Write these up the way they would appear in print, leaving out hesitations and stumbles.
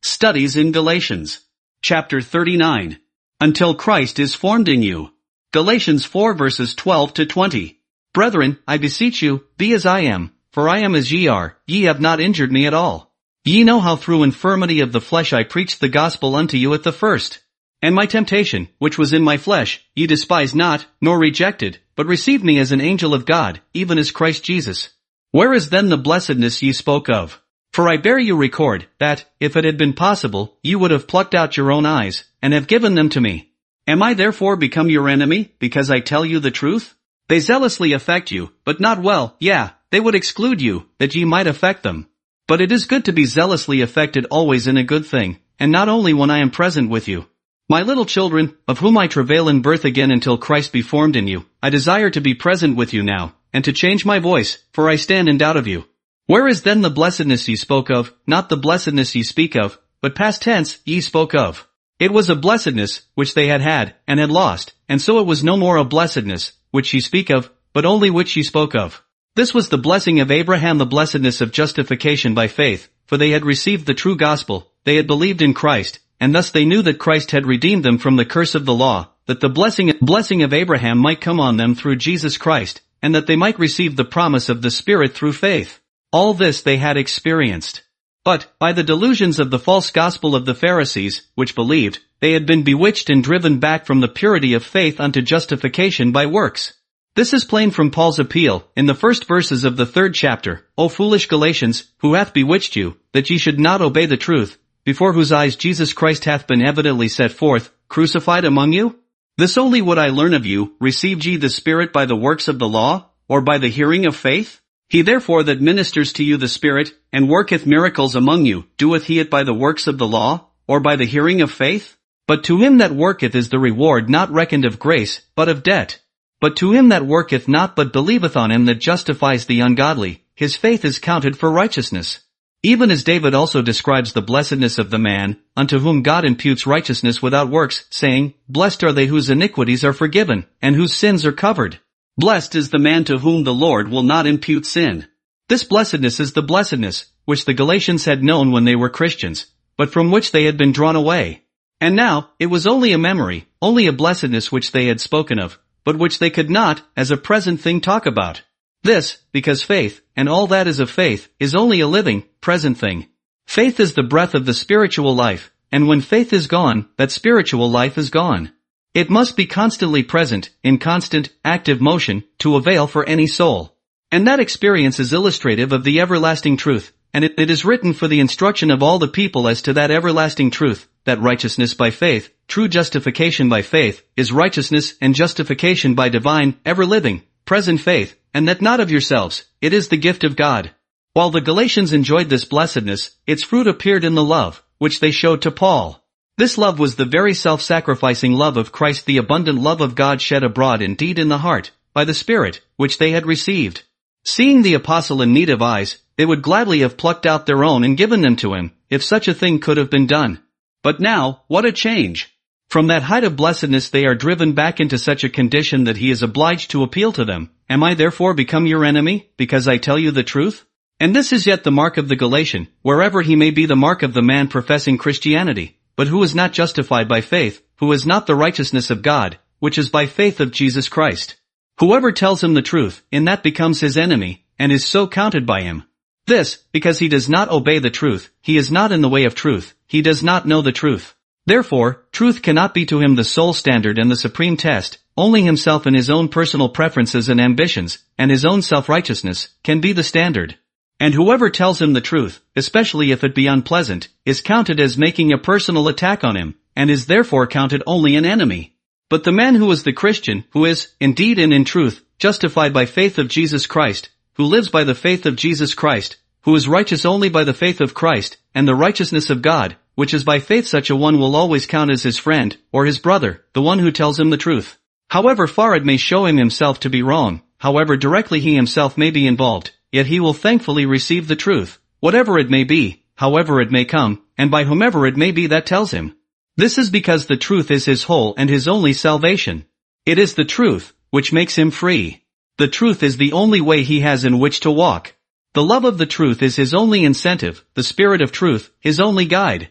Studies in Galatians. Chapter 39. Until Christ is formed in you. Galatians 4 verses 12 to 20. Brethren, I beseech you, be as I am, for I am as ye are, ye have not injured me at all. Ye know how through infirmity of the flesh I preached the gospel unto you at the first. And my temptation, which was in my flesh, ye despised not, nor rejected, but received me as an angel of God, even as Christ Jesus. Where is then the blessedness ye spoke of? For I bear you record, that, if it had been possible, you would have plucked out your own eyes, and have given them to me. Am I therefore become your enemy, because I tell you the truth? They zealously affect you, but not well, they would exclude you, that ye might affect them. But it is good to be zealously affected always in a good thing, and not only when I am present with you. My little children, of whom I travail in birth again until Christ be formed in you, I desire to be present with you now, and to change my voice, for I stand in doubt of you. Where is then the blessedness ye spoke of, not the blessedness ye speak of, but past tense ye spoke of? It was a blessedness, which they had, and had lost, and so it was no more a blessedness, which ye speak of, but only which ye spoke of. This was the blessing of Abraham, the blessedness of justification by faith, for they had received the true gospel, they had believed in Christ, and thus they knew that Christ had redeemed them from the curse of the law, that the blessing of Abraham might come on them through Jesus Christ, and that they might receive the promise of the Spirit through faith. All this they had experienced. But, by the delusions of the false gospel of the Pharisees, which believed, they had been bewitched and driven back from the purity of faith unto justification by works. This is plain from Paul's appeal, in the first verses of the 3rd chapter, O foolish Galatians, who hath bewitched you, that ye should not obey the truth, before whose eyes Jesus Christ hath been evidently set forth, crucified among you? This only would I learn of you, received ye the Spirit by the works of the law, or by the hearing of faith? He therefore that ministers to you the Spirit, and worketh miracles among you, doeth he it by the works of the law, or by the hearing of faith? But to him that worketh is the reward not reckoned of grace, but of debt. But to him that worketh not but believeth on him that justifies the ungodly, his faith is counted for righteousness. Even as David also describes the blessedness of the man, unto whom God imputes righteousness without works, saying, Blessed are they whose iniquities are forgiven, and whose sins are covered. Blessed is the man to whom the Lord will not impute sin. This blessedness is the blessedness, which the Galatians had known when they were Christians, but from which they had been drawn away. And now, it was only a memory, only a blessedness which they had spoken of, but which they could not, as a present thing, talk about. This, because faith, and all that is of faith, is only a living, present thing. Faith is the breath of the spiritual life, and when faith is gone, that spiritual life is gone. It must be constantly present, in constant, active motion, to avail for any soul. And that experience is illustrative of the everlasting truth, and it is written for the instruction of all the people as to that everlasting truth, that righteousness by faith, true justification by faith, is righteousness and justification by divine, ever-living, present faith, and that not of yourselves, it is the gift of God. While the Galatians enjoyed this blessedness, its fruit appeared in the love, which they showed to Paul. This love was the very self-sacrificing love of Christ, the abundant love of God shed abroad indeed in the heart, by the Spirit, which they had received. Seeing the apostle in need of eyes, they would gladly have plucked out their own and given them to him, if such a thing could have been done. But now, what a change! From that height of blessedness they are driven back into such a condition that he is obliged to appeal to them. Am I therefore become your enemy, because I tell you the truth? And this is yet the mark of the Galatian, wherever he may be the mark of the man professing Christianity, but who is not justified by faith, who is not the righteousness of God, which is by faith of Jesus Christ. Whoever tells him the truth, in that becomes his enemy, and is so counted by him. This, because he does not obey the truth, he is not in the way of truth, he does not know the truth. Therefore, truth cannot be to him the sole standard and the supreme test, only himself and his own personal preferences and ambitions, and his own self-righteousness, can be the standard. And whoever tells him the truth, especially if it be unpleasant, is counted as making a personal attack on him, and is therefore counted only an enemy. But the man who is the Christian, who is, indeed and in truth, justified by faith of Jesus Christ, who lives by the faith of Jesus Christ, who is righteous only by the faith of Christ, and the righteousness of God, which is by faith, such a one will always count as his friend, or his brother, the one who tells him the truth. However far it may show him himself to be wrong, however directly he himself may be involved, yet he will thankfully receive the truth, whatever it may be, however it may come, and by whomever it may be that tells him. This is because the truth is his whole and his only salvation. It is the truth, which makes him free. The truth is the only way he has in which to walk. The love of the truth is his only incentive, the Spirit of truth, his only guide.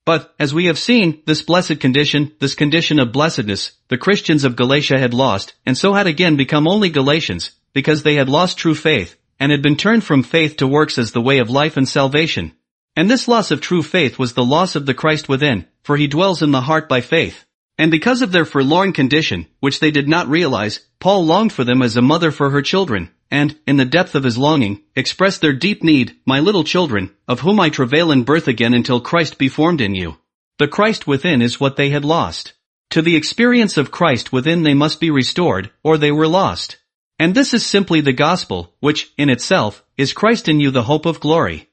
But, as we have seen, this condition of blessedness, the Christians of Galatia had lost, and so had again become only Galatians, because they had lost true faith, and had been turned from faith to works as the way of life and salvation. And this loss of true faith was the loss of the Christ within, for he dwells in the heart by faith. And because of their forlorn condition, which they did not realize, Paul longed for them as a mother for her children, and, in the depth of his longing, expressed their deep need, "My little children, of whom I travail in birth again until Christ be formed in you." The Christ within is what they had lost. To the experience of Christ within they must be restored, or they were lost. And this is simply the gospel, which, in itself, is Christ in you, the hope of glory.